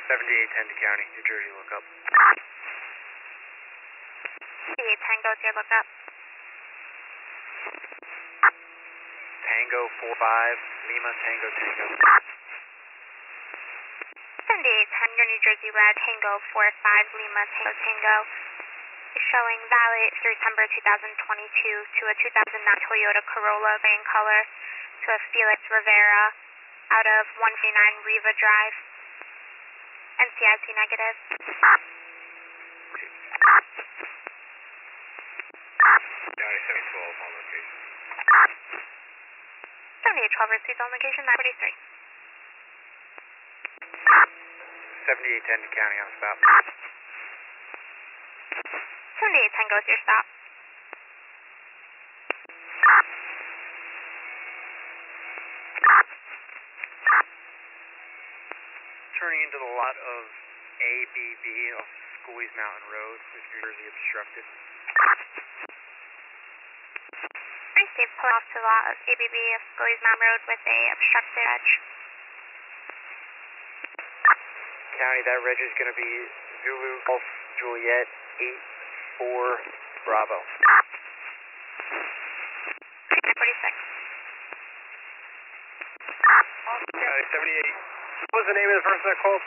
7810 to County, New Jersey, look up. 78 Tango, it's your lookup. Tango 45, Lima Tango Tango. 78 Tango, New Jersey Red, Tango 45, Lima Tango Tango. Showing valid through September 2022 to a 2009 Toyota Corolla gray in color to a Felix Rivera out of 139 Riva Drive. NCIC negative. County 712 on location. 7812 received on location, 943. 7810 to County on stop. 78 Tango is your stop. Turning into the lot of ABB off Schoolies Mountain Road with New Jersey obstructed. Received, pull off to the lot of ABB of Schoolies Mountain Road with a obstructed edge. County, that reg is going to be Zulu Golf Juliet 84 Bravo. 46. County 78. What was the name of the person that called?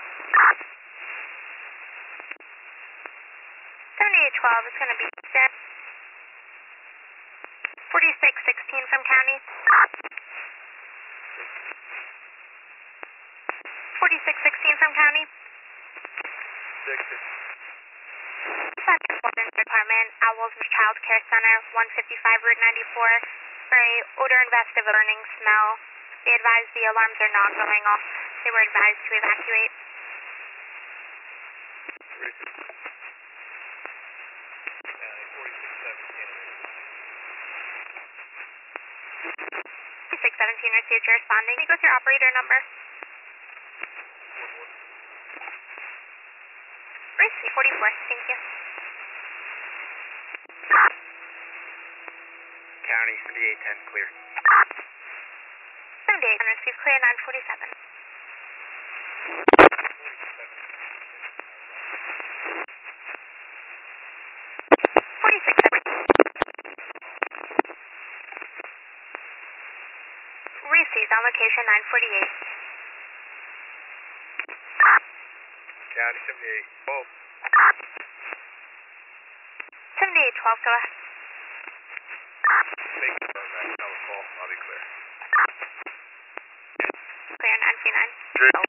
7812 is going to be 4616 from County. 4616 from County. 60. Department, Owls Child Care Center, 155 Route 94, for a odor investigative burning smell. They advised the alarms are not going off. They were advised to evacuate. 4617 received your responding. Can you go with your operator number? Receive 44, thank you. County 7810 clear. 78 received clear, 947. 46. Received on location 948. County 7812. 7812, go ahead. Make the burn back, I'll be clear. Clear 939.